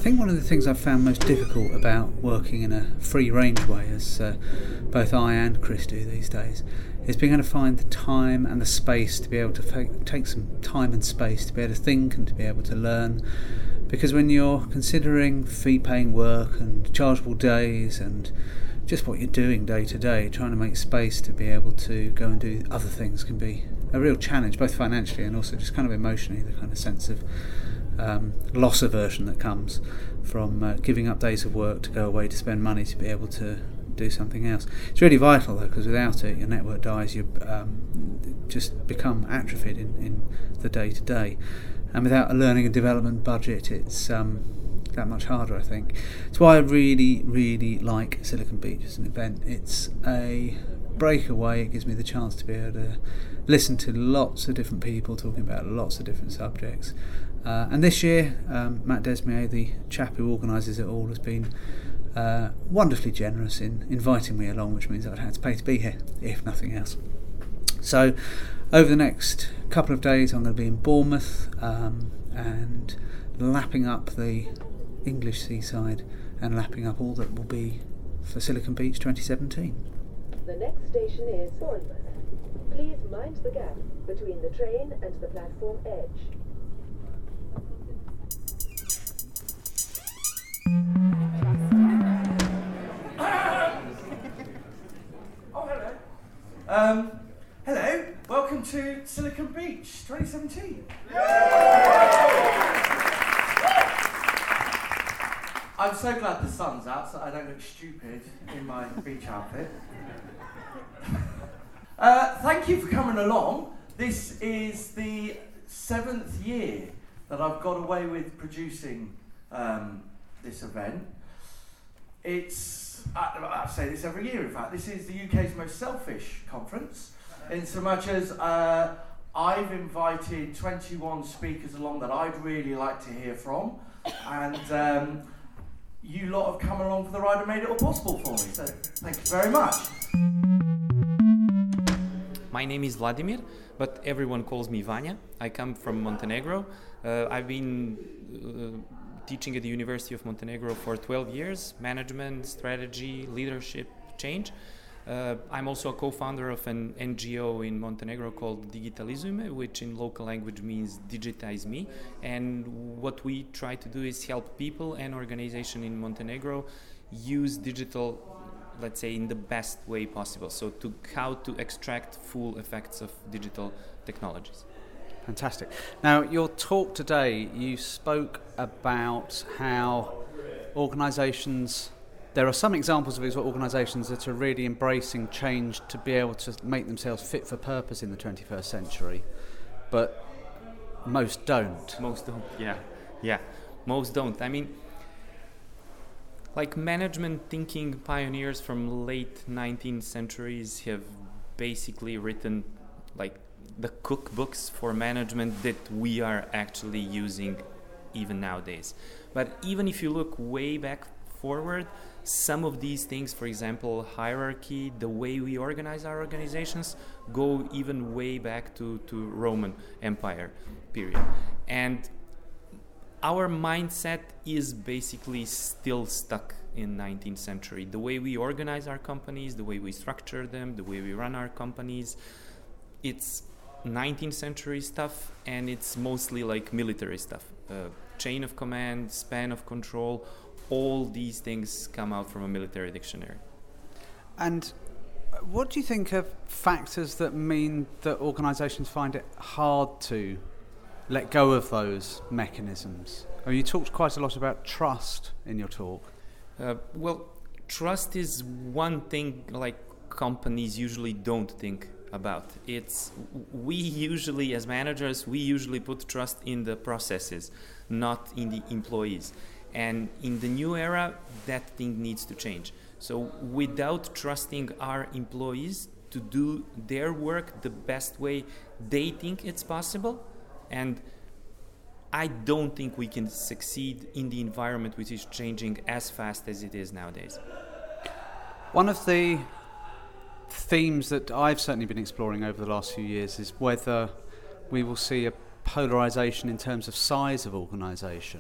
think one of the things I've found most difficult about working in a free range way, as both I and Chris do these days, is being able to find the time and the space to be able to take some time and space to be able to think and to be able to learn. Because when you're considering fee-paying work and chargeable days and just what you're doing day to day, trying to make space to be able to go and do other things can be a real challenge, both financially and also just kind of emotionally, the kind of sense of loss aversion that comes from giving up days of work to go away to spend money to be able to do something else. It's really vital though, because without it your network dies, you just become atrophied in the day to day, and without a learning and development budget it's that much harder, I think. It's why I really like Silicon Beach as an event. It's a breakaway. It gives me the chance to be able to listen to lots of different people talking about lots of different subjects. And this year, Matt Desmier, the chap who organises it all, has been wonderfully generous in inviting me along, which means I'd had to pay to be here, if nothing else. So over the next couple of days I'm going to be in Bournemouth and lapping up the English seaside and lapping up all that will be for Silicon Beach 2017. The next station is Bournemouth. Please mind the gap between the train and the platform edge. Oh, hello. Hello. Welcome to Silicon Beach 2017. I'm so glad the sun's out so I don't look stupid in my beach outfit. Thank you for coming along. This is the 7th year that I've got away with producing this event. I say this every year, in fact. This is the UK's most selfish conference, in so much as I've invited 21 speakers along that I'd really like to hear from, and you lot have come along for the ride and made it all possible for me, so thank you very much. My name is Vladimir, but everyone calls me Vanya. I come from Montenegro. I've been teaching at the University of Montenegro for 12 years, management, strategy, leadership, change. I'm also a co-founder of an NGO in Montenegro called Digitalizume, which in local language means digitize me. And what we try to do is help people and organizations in Montenegro use digital, let's say, in the best way possible. So how to extract full effects of digital technologies. Fantastic. Now, your talk today, you spoke about how organisations, there are some examples of organisations that are really embracing change to be able to make themselves fit for purpose in the 21st century, but most don't. Most don't, yeah. Most don't. I mean, like management thinking pioneers from late 19th centuries have basically written like the cookbooks for management that we are actually using even nowadays. But even if you look way back forward, some of these things, for example, hierarchy, the way we organize our organizations, go even way back to Roman Empire period. And our mindset is basically still stuck in 19th century. The way we organize our companies, the way we structure them, the way we run our companies, it's 19th century stuff, and it's mostly like military stuff. Chain of command, span of control, all these things come out from a military dictionary. And what do you think are factors that mean that organisations find it hard to let go of those mechanisms? You talked quite a lot about trust in your talk. Well, trust is one thing like companies usually don't think about. We usually, as managers, we usually put trust in the processes, not in the employees. And in the new era, that thing needs to change. So without trusting our employees to do their work the best way they think it's possible, and I don't think we can succeed in the environment which is changing as fast as it is nowadays. One of the themes that I've certainly been exploring over the last few years is whether we will see a polarisation in terms of size of organisation.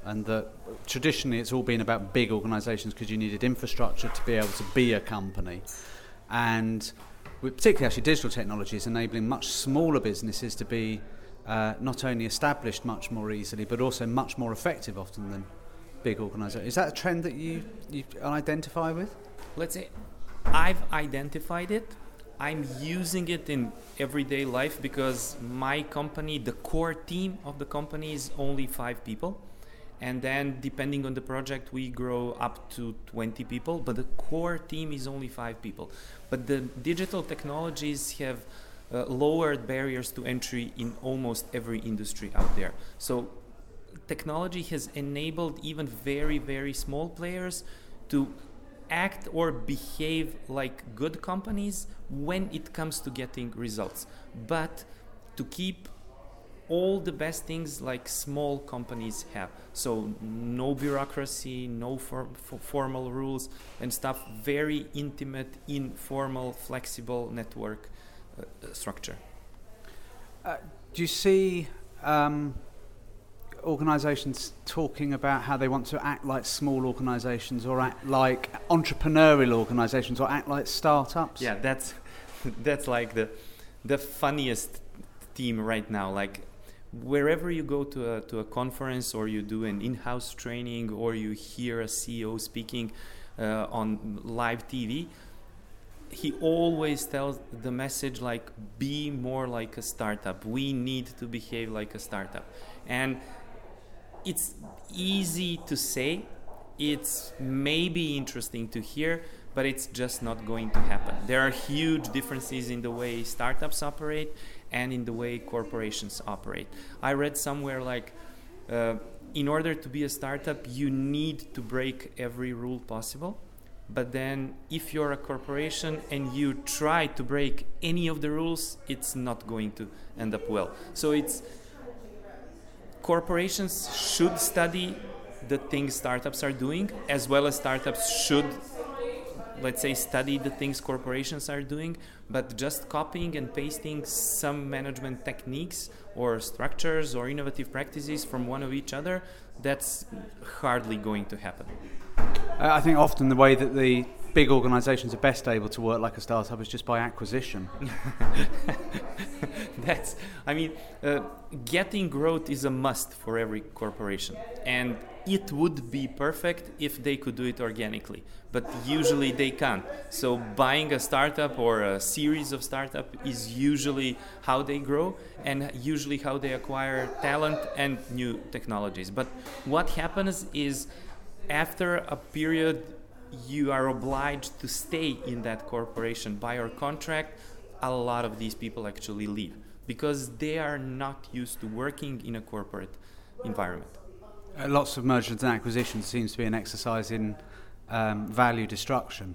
and that traditionally it's all been about big organisations because you needed infrastructure to be able to be a company, and particularly actually digital technology is enabling much smaller businesses to be not only established much more easily but also much more effective often than big organisations. Is that a trend that you identify with? Let's say I've identified it. I'm using it in everyday life because my company, the core team of the company is only 5 people. And then depending on the project, we grow up to 20 people, but the core team is only 5 people. But the digital technologies have lowered barriers to entry in almost every industry out there. So technology has enabled even very, very small players to act or behave like good companies when it comes to getting results, but to keep all the best things like small companies have. So no bureaucracy, no formal rules and stuff, very intimate, informal, flexible network structure. Do you see organisations talking about how they want to act like small organisations or act like entrepreneurial organisations or act like startups? Yeah, that's like the funniest theme right now. Like wherever you go to a conference or you do an in-house training or you hear a CEO speaking on live TV, he always tells the message like, be more like a startup. We need to behave like a startup. And it's easy to say, it's maybe interesting to hear, but it's just not going to happen. There are huge differences in the way startups operate and in the way corporations operate. I read somewhere like, in order to be a startup, you need to break every rule possible. But then if you're a corporation and you try to break any of the rules, it's not going to end up well. So corporations should study the things startups are doing, as well as startups should, let's say, study the things corporations are doing, but just copying and pasting some management techniques or structures or innovative practices from one of each other, that's hardly going to happen. I think often the way that the big organisations are best able to work like a startup is just by acquisition. Getting growth is a must for every corporation. And it would be perfect if they could do it organically. But usually they can't. So buying a startup or a series of startups is usually how they grow and usually how they acquire talent and new technologies. But what happens is after a period, you are obliged to stay in that corporation. By your contract, a lot of these people actually leave because they are not used to working in a corporate environment. Lots of mergers and acquisitions seems to be an exercise in value destruction.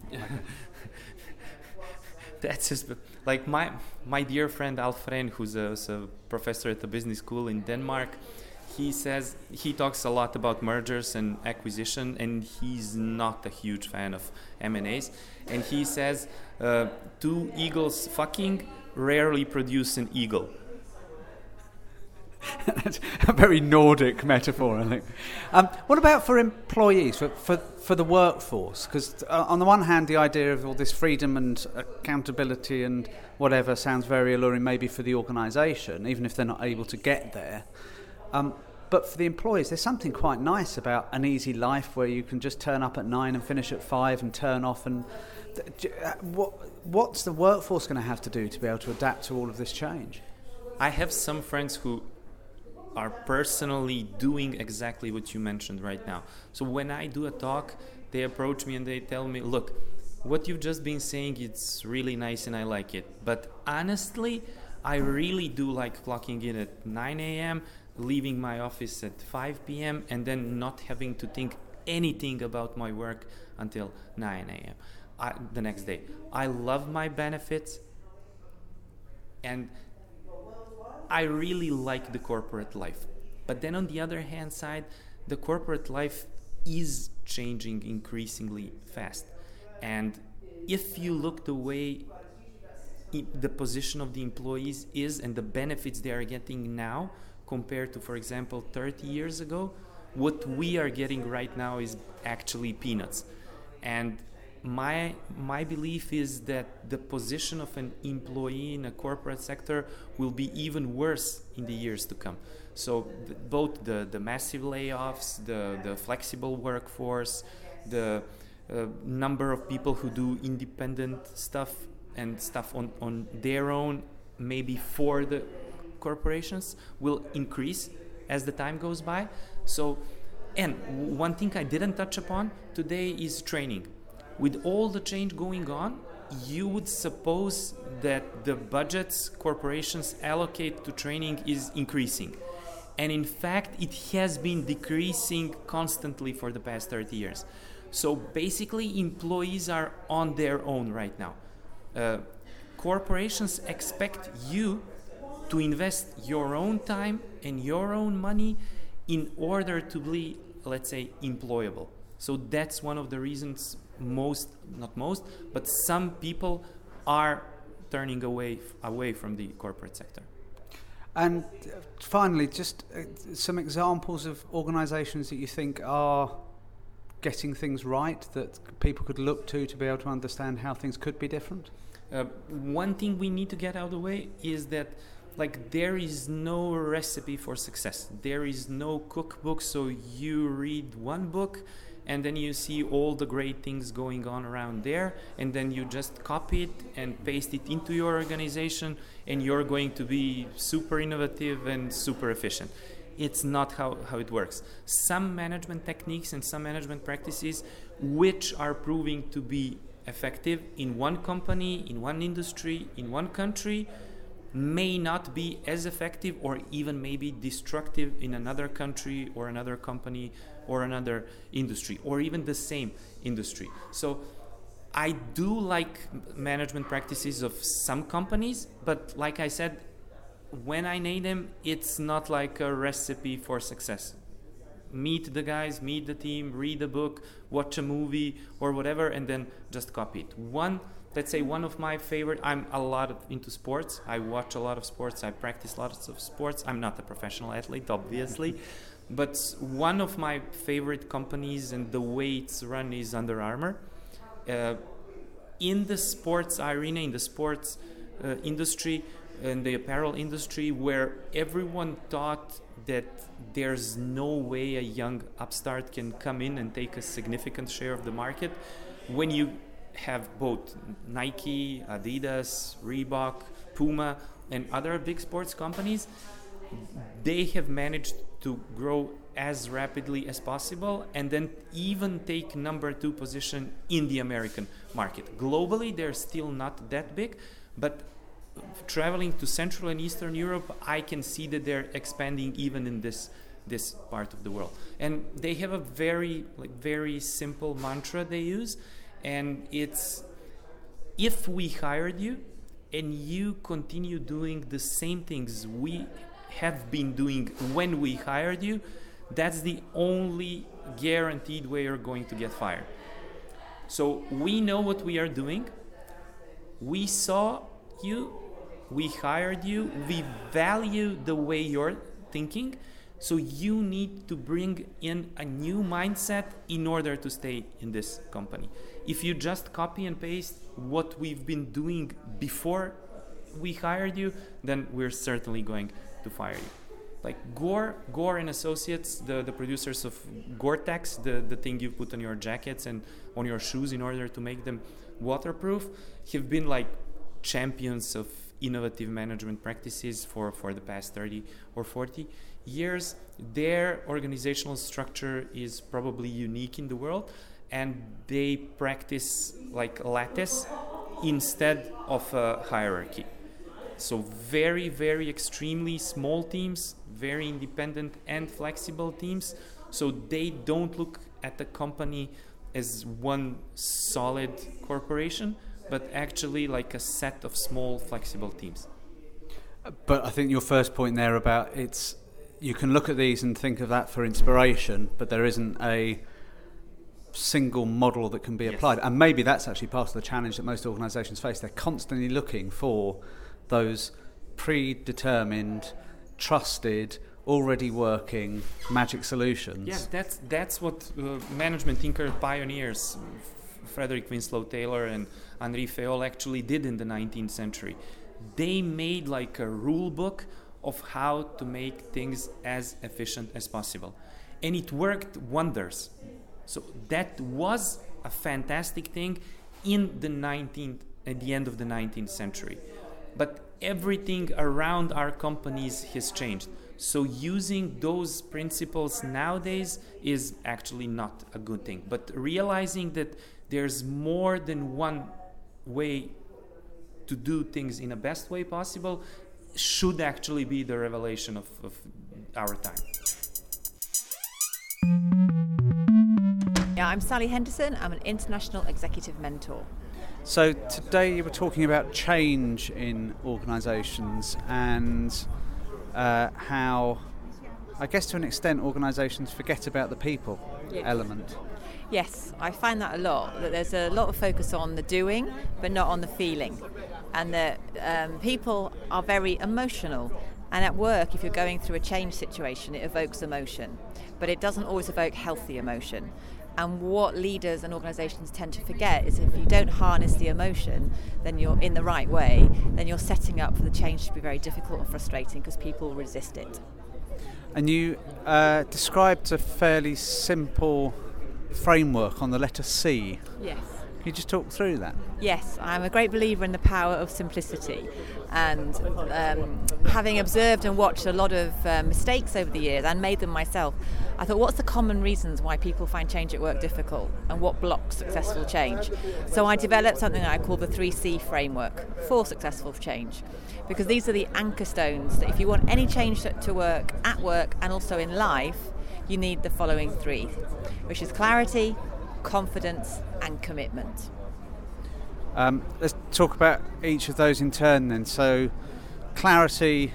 That's just like my dear friend Alfred, who's a professor at the business school in Denmark. He talks a lot about mergers and acquisition, and he's not a huge fan of M&As. And he says, 2 eagles fucking rarely produce an eagle. That's a very Nordic metaphor, I think. What about for employees, for the workforce? Because on the one hand, the idea of all this freedom and accountability and whatever sounds very alluring maybe for the organisation, even if they're not able to get there. But for the employees, there's something quite nice about an easy life where you can just turn up at 9 and finish at 5 and turn off. And what's the workforce going to have to do to be able to adapt to all of this change? I have some friends who are personally doing exactly what you mentioned right now. So when I do a talk, they approach me and they tell me, look, what you've just been saying, it's really nice and I like it. But honestly, I really do like clocking in at 9 a.m., leaving my office at 5 p.m. and then not having to think anything about my work until 9 a.m. The next day. I love my benefits and I really like the corporate life. But then on the other hand side, the corporate life is changing increasingly fast. And if you look the way the position of the employees is and the benefits they are getting now compared to, for example, 30 years ago, what we are getting right now is actually peanuts. And my belief is that the position of an employee in a corporate sector will be even worse in the years to come. So both the massive layoffs, the flexible workforce, the number of people who do independent stuff and stuff on their own, maybe for the corporations, will increase as the time goes by. So, and one thing I didn't touch upon today is training. With all the change going on, you would suppose that the budgets corporations allocate to training is increasing. And in fact, it has been decreasing constantly for the past 30 years. So basically, employees are on their own right now. Corporations expect you to invest your own time and your own money in order to be, let's say, employable. So that's one of the reasons but some people are turning away from the corporate sector. And finally, just some examples of organisations that you think are getting things right, that people could look to be able to understand how things could be different? One thing we need to get out of the way is that there is no recipe for success. There is no cookbook, so you read one book and then you see all the great things going on around there, and then you just copy it and paste it into your organization, and you're going to be super innovative and super efficient. It's not how it works. Some management techniques and some management practices which are proving to be effective in one company, in one industry, in one country, may not be as effective or even maybe destructive in another country or another company or another industry or even the same industry. So I do like management practices of some companies, but like I said, when I name them, it's not like a recipe for success. Meet the guys, meet the team, read a book, watch a movie or whatever, and then just copy it. Let's say one of my favorite, I'm a lot into sports. I watch a lot of sports. I practice lots of sports. I'm not a professional athlete, obviously. But one of my favorite companies and the way it's run is Under Armour. In the sports arena, in the sports industry, in the apparel industry, where everyone thought that there's no way a young upstart can come in and take a significant share of the market, when you have both Nike, Adidas, Reebok, Puma, and other big sports companies, they have managed to grow as rapidly as possible and then even take number 2 position in the American market. Globally, they're still not that big, but traveling to Central and Eastern Europe, I can see that they're expanding even in this part of the world. And they have a very simple mantra they use, and it's, if we hired you and you continue doing the same things we have been doing when we hired you, that's the only guaranteed way you're going to get fired. So we know what we are doing. We saw you, we hired you, we value the way you're thinking, so you need to bring in a new mindset in order to stay in this company. If you just copy and paste what we've been doing before we hired you, then we're certainly going to fire you. Like Gore and Associates, the producers of Gore-Tex, the thing you put on your jackets and on your shoes in order to make them waterproof, have been like champions of innovative management practices for the past 30 or 40 years. Their organizational structure is probably unique in the world, and they practice like lattice instead of a hierarchy. So very, very extremely small teams, very independent and flexible teams. So they don't look at the company as one solid corporation, but actually like a set of small flexible teams. But I think your first point there about you can look at these and think of that for inspiration, but there isn't a single model that can be applied. And maybe that's actually part of the challenge that most organisations face. They're constantly looking for those predetermined, trusted, already working magic solutions. Yes, that's what management thinker pioneers, Frederick Winslow Taylor and Henri Fayol, actually did in the 19th century. They made like a rule book of how to make things as efficient as possible. And it worked wonders. So that was a fantastic thing at the end of the 19th century. But everything around our companies has changed. So using those principles nowadays is actually not a good thing. But realizing that there's more than one way to do things in the best way possible should actually be the revelation of our time. Yeah, I'm Sally Henderson. I'm an international executive mentor. So today you were talking about change in organisations and how, I guess to an extent, organisations forget about the people element. Yes, I find that a lot, that there's a lot of focus on the doing, but not on the feeling. And that people are very emotional. And at work, if you're going through a change situation, it evokes emotion. But it doesn't always evoke healthy emotion. And what leaders and organisations tend to forget is if you don't harness the emotion, then you're in the right way, then you're setting up for the change to be very difficult and frustrating because people resist it. And you described a fairly simple framework on the letter C. Yes. Can you just talk through that? Yes, I'm a great believer in the power of simplicity, and having observed and watched a lot of mistakes over the years and made them myself, I thought, what's the common reasons why people find change at work difficult and what blocks successful change? So I developed something that I call the 3C framework for successful change, because these are the anchor stones that if you want any change to work at work and also in life, you need the following three, which is clarity, confidence and commitment. Let's talk about each of those in turn then. So clarity,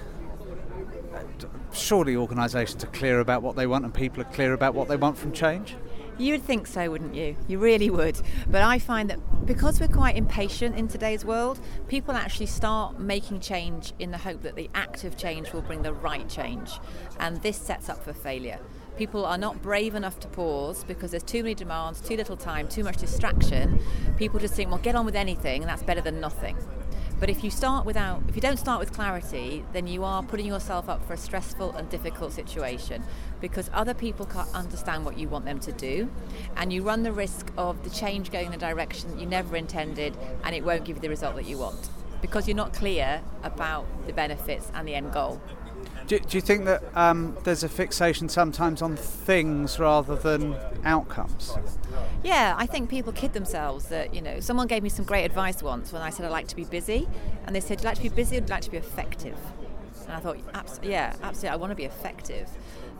surely organisations are clear about what they want and people are clear about what they want from change? You would think so, wouldn't you? You really would. But I find that because we're quite impatient in today's world, people actually start making change in the hope that the act of change will bring the right change. And this sets up for failure. People are not brave enough to pause because there's too many demands, too little time, too much distraction. People just think, well, get on with anything, and that's better than nothing. But if you don't start with clarity, then you are putting yourself up for a stressful and difficult situation because other people can't understand what you want them to do, and you run the risk of the change going in a direction that you never intended, and it won't give you the result that you want because you're not clear about the benefits and the end goal. Do you think that there's a fixation sometimes on things rather than outcomes? Yeah, I think people kid themselves that, someone gave me some great advice once when I said I'd like to be busy, and they said, "Do you like to be busy or do you like to be effective?" And I thought, absolutely, I want to be effective.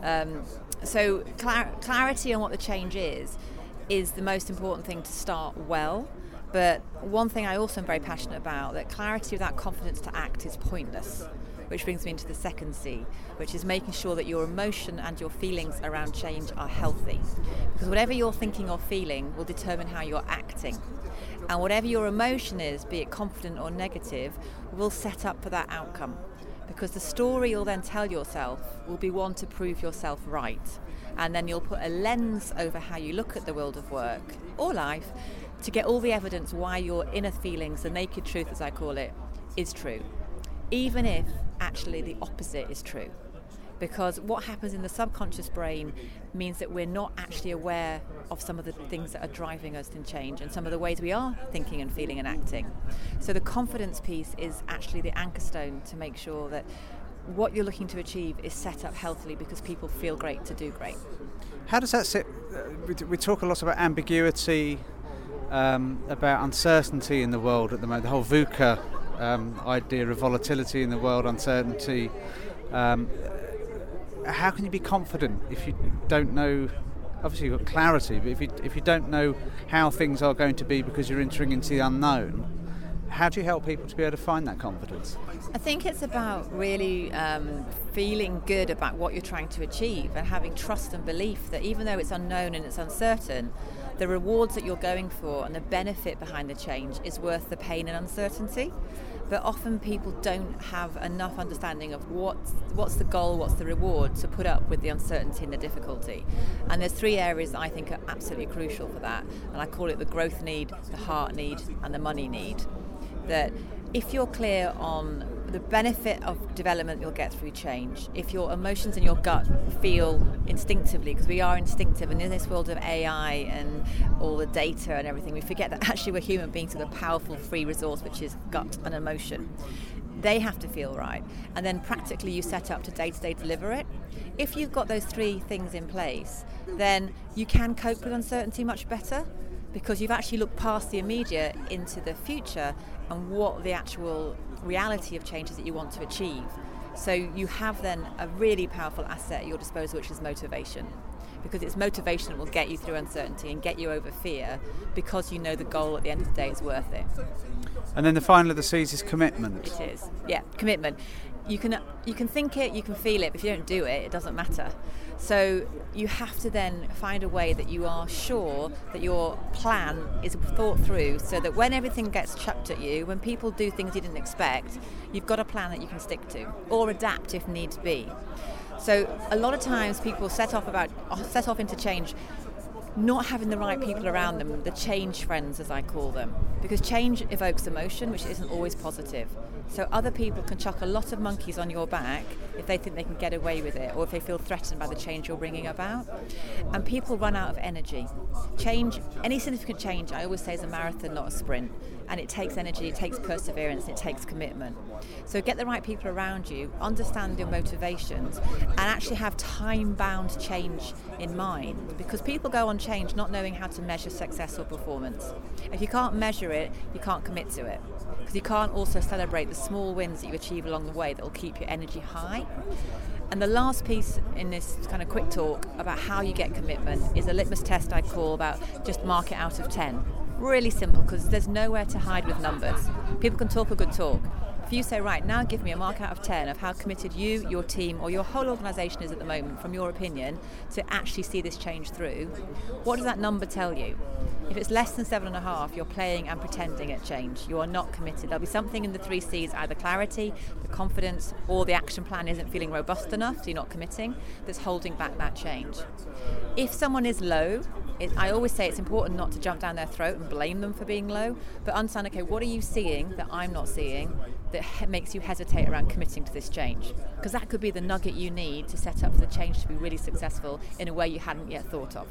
So clarity on what the change is the most important thing to start well. But one thing I also am very passionate about, that clarity without confidence to act is pointless. Which brings me into the second C, which is making sure that your emotion and your feelings around change are healthy. Because whatever you're thinking or feeling will determine how you're acting. And whatever your emotion is, be it confident or negative, will set up for that outcome. Because the story you'll then tell yourself will be one to prove yourself right. And then you'll put a lens over how you look at the world of work or life to get all the evidence why your inner feelings, the naked truth as I call it, is true. Even if actually the opposite is true. Because what happens in the subconscious brain means that we're not actually aware of some of the things that are driving us in change and some of the ways we are thinking and feeling and acting. So the confidence piece is actually the anchor stone to make sure that what you're looking to achieve is set up healthily because people feel great to do great. How does that sit? We talk a lot about ambiguity, about uncertainty in the world at the moment, the whole VUCA idea of volatility in the world, uncertainty. How can you be confident if you don't know? Obviously you've got clarity, but if you don't know how things are going to be because you're entering into the unknown, How do you help people to be able to find that confidence? I think it's about really feeling good about what you're trying to achieve and having trust and belief that even though it's unknown and it's uncertain, the rewards that you're going for and the benefit behind the change is worth the pain and uncertainty. But often people don't have enough understanding of what's the goal, what's the reward to put up with the uncertainty and the difficulty. And there's 3 areas that I think are absolutely crucial for that. And I call it the growth need, the heart need, and the money need. That if you're clear on the benefit of development you'll get through change, if your emotions and your gut feel instinctively, because we are instinctive, and in this world of AI and all the data and everything, we forget that actually we're human beings with a powerful free resource, which is gut and emotion. They have to feel right. And then practically you set up to day-to-day deliver it. If you've got those 3 things in place, then you can cope with uncertainty much better, because you've actually looked past the immediate into the future and what the actual reality of change is that you want to achieve. So you have then a really powerful asset at your disposal, which is motivation. Because it's motivation that will get you through uncertainty and get you over fear, because you know the goal at the end of the day is worth it. And then the final of the C's is commitment. It is, yeah, commitment. You can think it, you can feel it, but if you don't do it, it doesn't matter. So you have to then find a way that you are sure that your plan is thought through, so that when everything gets chucked at you, when people do things you didn't expect, you've got a plan that you can stick to, or adapt if need be. So a lot of times people set off into change not having the right people around them, the change friends as I call them, because change evokes emotion, which isn't always positive. So other people can chuck a lot of monkeys on your back if they think they can get away with it, or if they feel threatened by the change you're bringing about. And people run out of energy. Change, any significant change, I always say, is a marathon, not a sprint. And it takes energy, it takes perseverance, it takes commitment. So get the right people around you, understand your motivations, and actually have time-bound change in mind. Because people go on change not knowing how to measure success or performance. If you can't measure it, you can't commit to it. Because you can't also celebrate the small wins that you achieve along the way that will keep your energy high. And the last piece in this kind of quick talk about how you get commitment is a litmus test I call about just mark it out of 10. Really simple, because there's nowhere to hide with numbers. People can talk a good talk. If you say, right, now give me a mark out of 10 of how committed you, your team, or your whole organisation is at the moment, from your opinion, to actually see this change through, what does that number tell you? If it's less than 7.5, you're playing and pretending at change. You are not committed. There'll be something in the 3 C's, either clarity, the confidence, or the action plan isn't feeling robust enough, so you're not committing, that's holding back that change. If someone is low, I always say it's important not to jump down their throat and blame them for being low, but understand, okay, what are you seeing that I'm not seeing that makes you hesitate around committing to this change? Because that could be the nugget you need to set up for the change to be really successful in a way you hadn't yet thought of.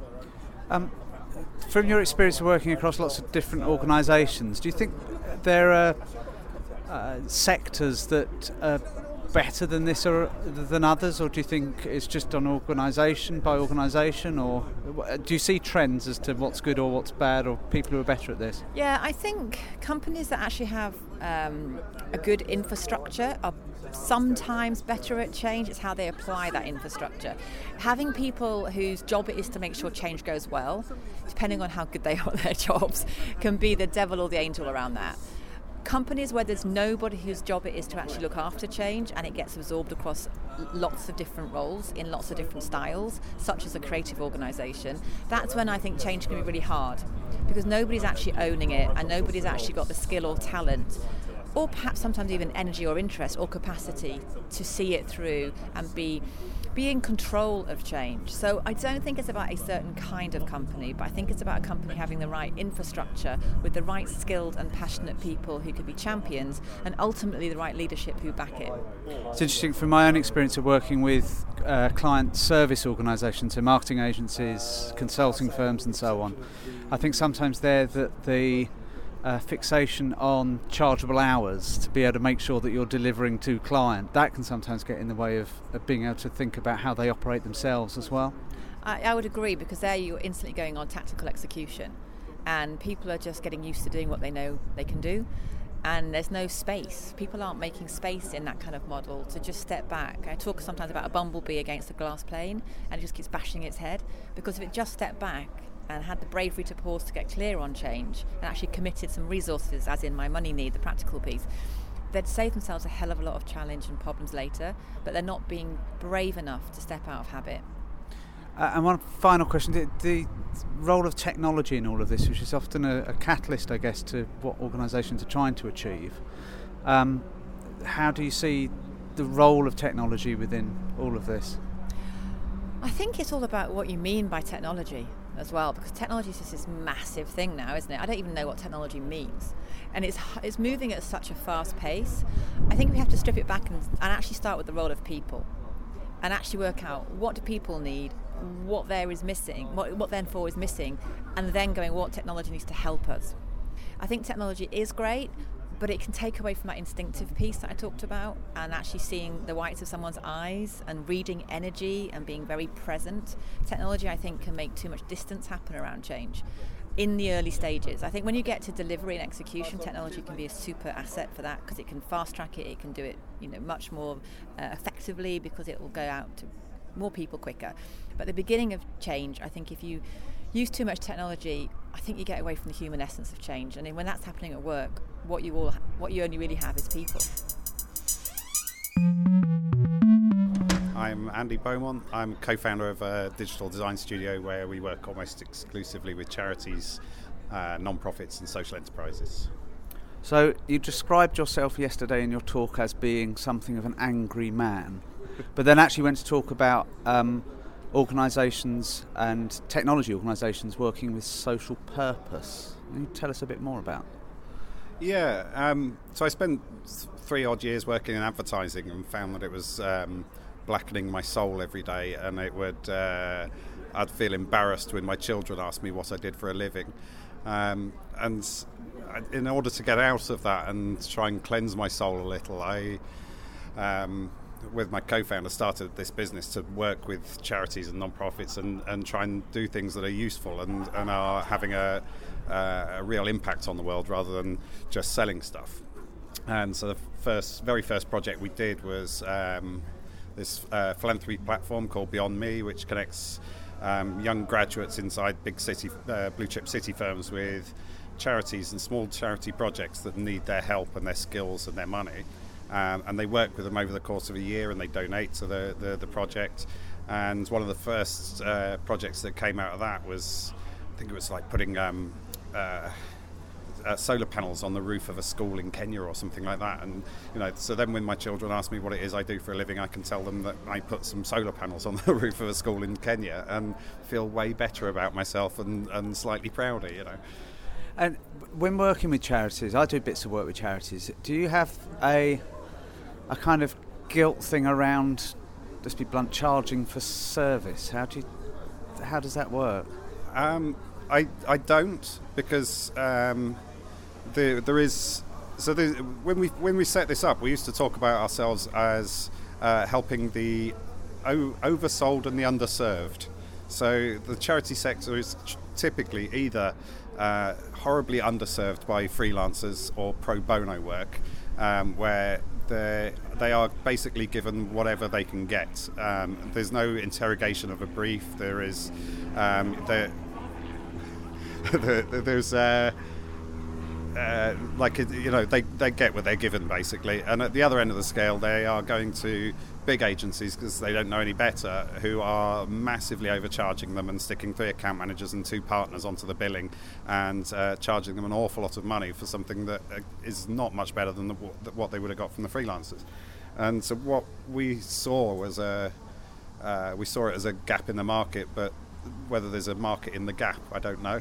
From your experience of working across lots of different organisations, do you think there are sectors that are better than this or than others, or do you think it's just on organisation by organisation, or do you see trends as to what's good or what's bad, or people who are better at this? Yeah, I think companies that actually have a good infrastructure are sometimes better at change. It's how they apply that infrastructure. Having people whose job it is to make sure change goes well, depending on how good they are at their jobs, can be the devil or the angel around that. Companies where there's nobody whose job it is to actually look after change, and it gets absorbed across lots of different roles in lots of different styles, such as a creative organisation, that's when I think change can be really hard, because nobody's actually owning it and nobody's actually got the skill or talent, or perhaps sometimes even energy or interest or capacity to see it through and be in control of change. So I don't think it's about a certain kind of company, but I think it's about a company having the right infrastructure with the right skilled and passionate people who could be champions, and ultimately the right leadership who back it. It's interesting from my own experience of working with client service organisations, so marketing agencies, consulting firms and so on. I think sometimes the fixation on chargeable hours to be able to make sure that you're delivering to client, that can sometimes get in the way of being able to think about how they operate themselves as well. I would agree, because there you're instantly going on tactical execution, and people are just getting used to doing what they know they can do, and there's no space. People aren't making space in that kind of model to just step back. I talk sometimes about a bumblebee against a glass plane and it just keeps bashing its head, because if it just stepped back and had the bravery to pause to get clear on change and actually committed some resources, as in my money need, the practical piece, they'd save themselves a hell of a lot of challenge and problems later, but they're not being brave enough to step out of habit. And one final question, the role of technology in all of this, which is often a catalyst, I guess, to what organisations are trying to achieve. How do you see the role of technology within all of this? I think it's all about what you mean by technology as well, because technology is just this massive thing now, isn't it? I don't even know what technology means. And it's moving at such a fast pace. I think we have to strip it back and actually start with the role of people and actually work out what do people need, what there is missing, what then for is missing, and then going what technology needs to help us. I think technology is great, but it can take away from that instinctive piece that I talked about, and actually seeing the whites of someone's eyes and reading energy and being very present. Technology, I think, can make too much distance happen around change in the early stages. I think when you get to delivery and execution, technology can be a super asset for that, because it can fast track it can do it much more effectively, because it will go out to more people quicker. But the beginning of change, I think if you use too much technology, I think you get away from the human essence of change. And when that's happening at work, what you only really have is people. I'm Andy Beaumont. I'm co-founder of a digital design studio where we work almost exclusively with charities, non-profits and social enterprises. So you described yourself yesterday in your talk as being something of an angry man, but then actually went to talk about organisations and technology organisations working with social purpose. Can you tell us a bit more about? Yeah, so I spent 3 odd years working in advertising and found that it was blackening my soul every day, and it would I'd feel embarrassed when my children asked me what I did for a living, and in order to get out of that and try and cleanse my soul a little, I with my co-founder started this business to work with charities and non-profits and try and do things that are useful and are having a real impact on the world rather than just selling stuff. And so the very first project we did was this philanthropy platform called Beyond Me, which connects young graduates inside big city, blue chip city firms with charities and small charity projects that need their help and their skills and their money. And they work with them over the course of a year, and they donate to the project. And one of the first projects that came out of that was, I think it was like putting solar panels on the roof of a school in Kenya or something like that. And so then when my children ask me what it is I do for a living, I can tell them that I put some solar panels on the roof of a school in Kenya, and feel way better about myself and slightly prouder, And when working with charities, I do bits of work with charities. Do you have a kind of guilt thing around, let's be blunt, charging for service? How does that work? I don't, because there is. So when we set this up, we used to talk about ourselves as helping the oversold and the underserved. So the charity sector is typically either horribly underserved by freelancers or pro bono work, where they are basically given whatever they can get. There's no interrogation of a brief. There is there's they get what they're given basically. And at the other end of the scale, they are going to big agencies because they don't know any better, who are massively overcharging them and sticking 3 account managers and 2 partners onto the billing and charging them an awful lot of money for something that is not much better than what they would have got from the freelancers. And so what we saw was we saw it as a gap in the market, but whether there's a market in the gap, I don't know.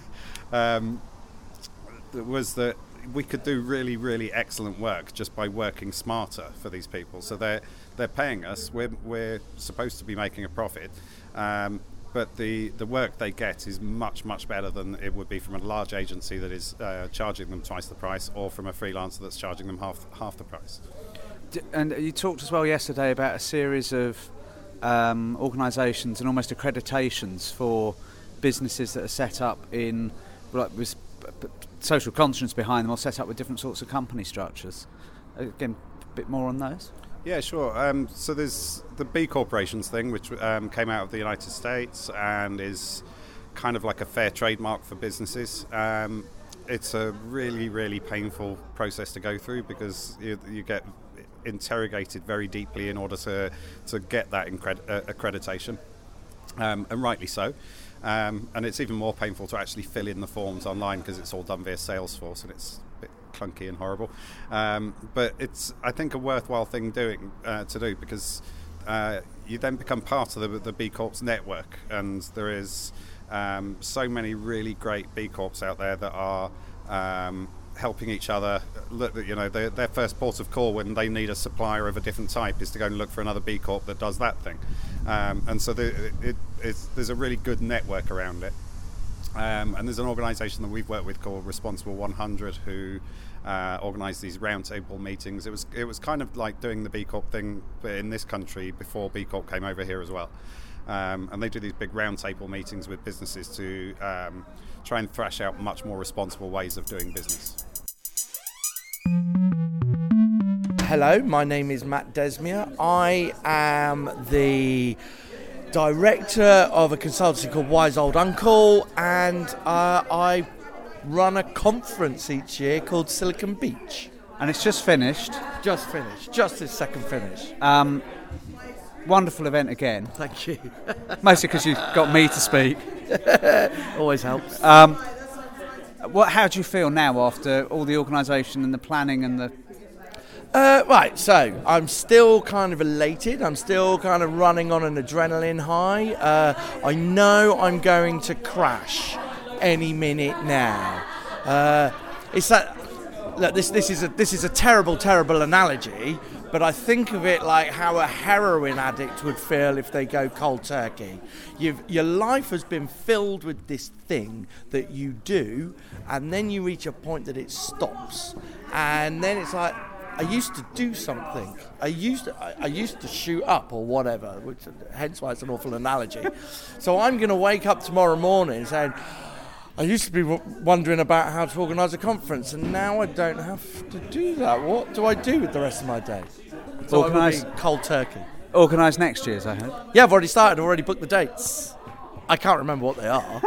Was that we could do really, really excellent work just by working smarter for these people. So they're paying us. We're supposed to be making a profit, but the work they get is much, much better than it would be from a large agency that is charging them twice the price, or from a freelancer that's charging them half the price. And you talked as well yesterday about a series of organisations and almost accreditations for businesses that are set up in, with social conscience behind them, or set up with different sorts of company structures. Again, a bit more on those? Yeah, sure. So there's the B Corporations thing, which came out of the United States and is kind of like a fair trademark for businesses. It's a really, really painful process to go through because you get interrogated very deeply in order to get that accreditation, and rightly so. And it's even more painful to actually fill in the forms online because it's all done via Salesforce and it's a bit clunky and horrible. But it's, I think, a worthwhile thing to do because you then become part of the B Corps network, and there is so many really great B Corps out there that are helping each other. Look, you know, their first port of call when they need a supplier of a different type is to go and look for another B Corp that does that thing, and so there's a really good network around it. And there's an organisation that we've worked with called Responsible 100 who organise these roundtable meetings. It was kind of like doing the B Corp thing in this country before B Corp came over here as well. And they do these big roundtable meetings with businesses to try and thrash out much more responsible ways of doing business. Hello, my name is Matt Desmere. I am the director of a consultancy called Wise Old Uncle, and I run a conference each year called Silicon Beach. And it's just finished. Just finished. Just this second finish. Wonderful event again. Thank you. Mostly because you got me to speak. Always helps. How do you feel now after all the organisation and the planning and the... Right, so I'm still kind of elated. I'm still kind of running on an adrenaline high. I know I'm going to crash any minute now. It's that... Look, this is a terrible analogy, but I think of it like how a heroin addict would feel if they go cold turkey. Your life has been filled with this thing that you do, and then you reach a point that it stops, and then it's like, I used to do something. I used to shoot up or whatever, which hence why it's an awful analogy. So I'm going to wake up tomorrow morning saying, I used to be wondering about how to organise a conference, and now I don't have to do that. What do I do with the rest of my day? So Organise cold turkey. Organise next year's, I heard. Yeah, I've already started. I've already booked the dates. I can't remember what they are.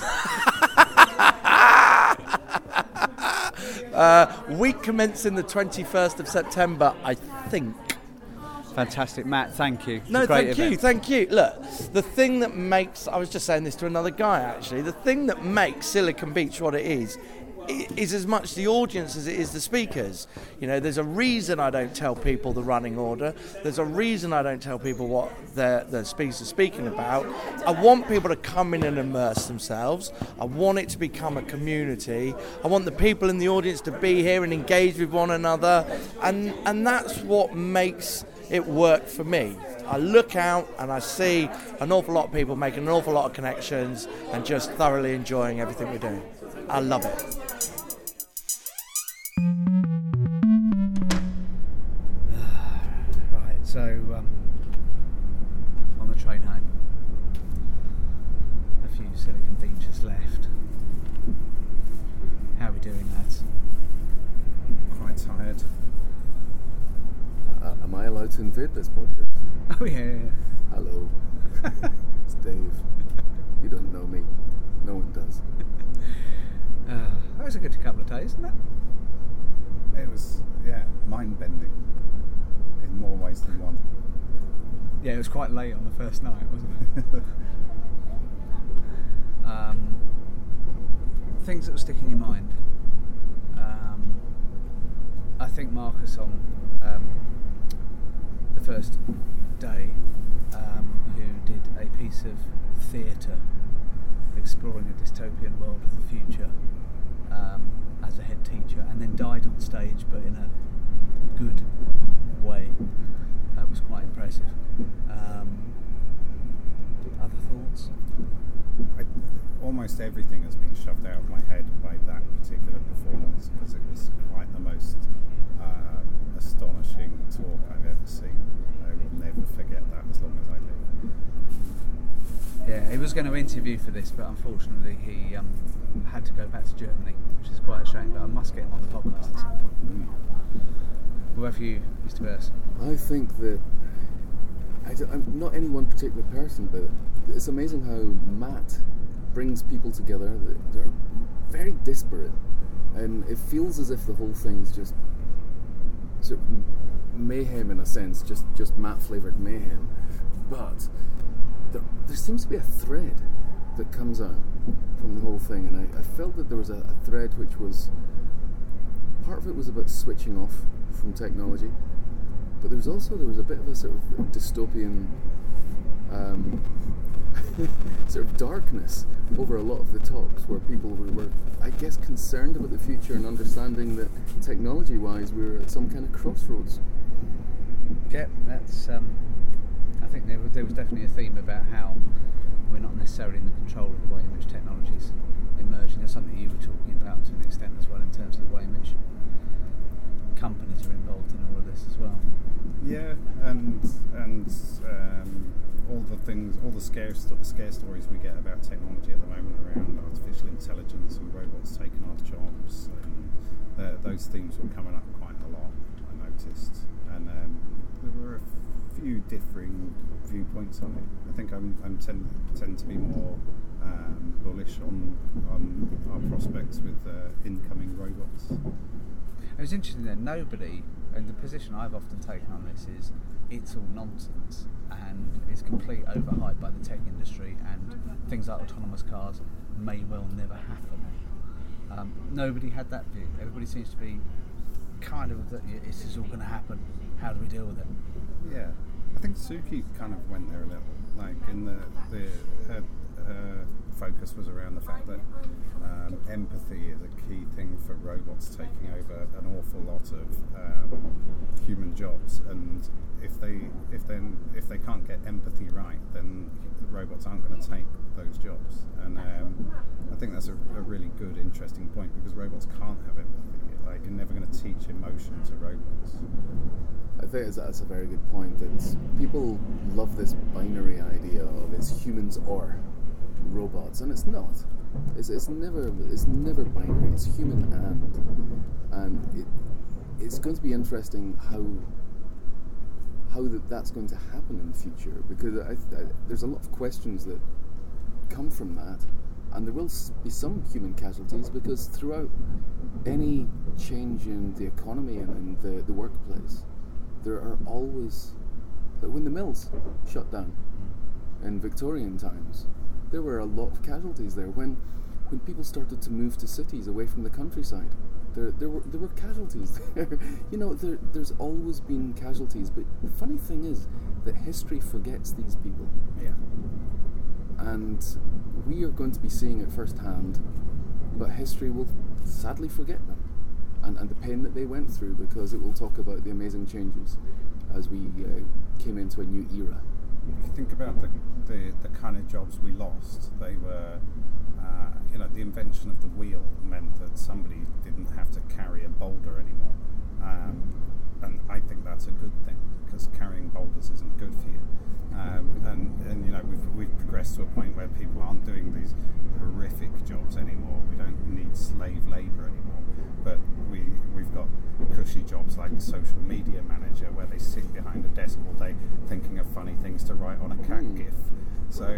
Week commencing the 21st of September, I think. Fantastic, Matt. Thank you. No, thank you. Look, the thing that makes... I was just saying this to another guy, actually. The thing that makes Silicon Beach what it is as much the audience as it is the speakers. You know, there's a reason I don't tell people the running order. There's a reason I don't tell people what the speakers are speaking about. I want people to come in and immerse themselves. I want it to become a community. I want the people in the audience to be here and engage with one another. And that's what makes it work for me. I look out and I see an awful lot of people making an awful lot of connections and just thoroughly enjoying everything we're doing. I love it. Right, so on the train home, a few Silicon Beachers left. How are we doing, lads? Quite tired. Am I allowed to invade this podcast? Oh yeah. Hello. It's Dave. You don't know me. No one does. That was a good couple of days, isn't it? It was, mind-bending in more ways than one. Yeah, it was quite late on the first night, wasn't it? Things that will stick in your mind. I think Marcus on the first day, who did a piece of theatre exploring a dystopian world of the future as a head teacher, and then died on stage, but in a good way. Was quite impressive. Other thoughts? Almost everything has been shoved out of my head by that particular performance because it was quite the most astonishing talk I've ever seen. I will never forget that as long as I live. Yeah, he was going to interview for this, but unfortunately he had to go back to Germany, which is quite a shame, but I must get him on the podcast at some point. What about you, Mr. Burse? I think that I'm not any one particular person, but it's amazing how Matt brings people together. They're very disparate, and it feels as if the whole thing's just sort of mayhem in a sense, just map-flavoured mayhem. But there seems to be a thread that comes out from the whole thing, and I felt that there was a thread which was, part of it was about switching off from technology, but there was a bit of a sort of dystopian sort of darkness over a lot of the talks, where people were, I guess, concerned about the future and understanding that technology-wise we were at some kind of crossroads. Yeah, that's. I think there was definitely a theme about how we're not necessarily in the control of the way in which technology is emerging. That's something you were talking about to an extent as well, in terms of the way in which companies are involved in all of this as well. Yeah, and all the scare stories we get about technology at the moment around artificial intelligence and robots taking our jobs, and those themes were coming up quite a lot, I noticed, and there were a few differing viewpoints on it. I think I tend to be more bullish on our prospects with incoming robots. It was interesting that nobody, and the position I've often taken on this is, it's all nonsense and it's complete overhype by the tech industry, and things like autonomous cars may well never happen. Nobody had that view. Everybody seems to be kind of that this is all going to happen. How do we deal with it? Yeah, I think Suki kind of went there a little. Like in her focus was around the fact that empathy is a key thing for robots taking over an awful lot of human jobs, and if they can't get empathy right, then the robots aren't going to take those jobs. And I think that's a really good, interesting point, because robots can't have empathy. Like, you're never going to teach emotion to robots. I think that's a very good point. That people love this binary idea of it's humans or robots, and it's not. It's never binary. It's human and it's going to be interesting how that's going to happen in the future, because there's a lot of questions that come from that, and there will be some human casualties, because throughout any change in the economy and in the workplace, there are always, like when the mills shut down in Victorian times, there were a lot of casualties there. When people started to move to cities away from the countryside, there were casualties there. You know, there's always been casualties, but the funny thing is that history forgets these people. Yeah. And we are going to be seeing it firsthand, but history will sadly forget them and the pain that they went through, because it will talk about the amazing changes as we came into a new era. If you think about the kind of jobs we lost, they were, the invention of the wheel meant that somebody didn't have to carry a boulder anymore. And I think that's a good thing, because carrying boulders isn't good for you. And we've progressed to a point where people aren't doing these horrific jobs anymore. We don't need slave labour anymore, but we've got cushy jobs like social media manager, where they sit behind a desk all day thinking of funny things to write on a cat gif. So,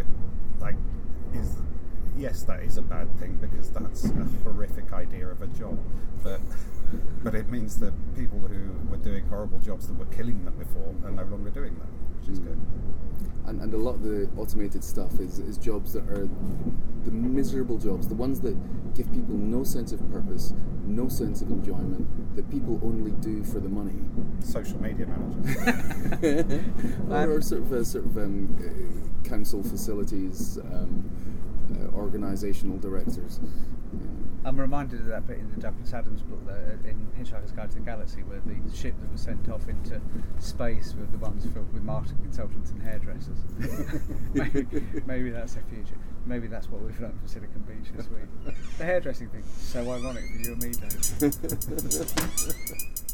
yes, that is a bad thing, because that's a horrific idea of a job, but it means that people who were doing horrible jobs that were killing them before are no longer doing that, which is good. And a lot of the automated stuff is jobs that are the miserable jobs, the ones that give people no sense of purpose, no sense of enjoyment, that people only do for the money. Social media managers. or sort of council facilities, organisational directors. I'm reminded of that bit in the Douglas Adams book, in Hitchhiker's Guide to the Galaxy, where the ship that was sent off into space were the ones filled with marketing consultants and hairdressers. maybe that's the future. Maybe that's what we've learned from Silicon Beach this week. The hairdressing thing, so ironic for you and me, Dave.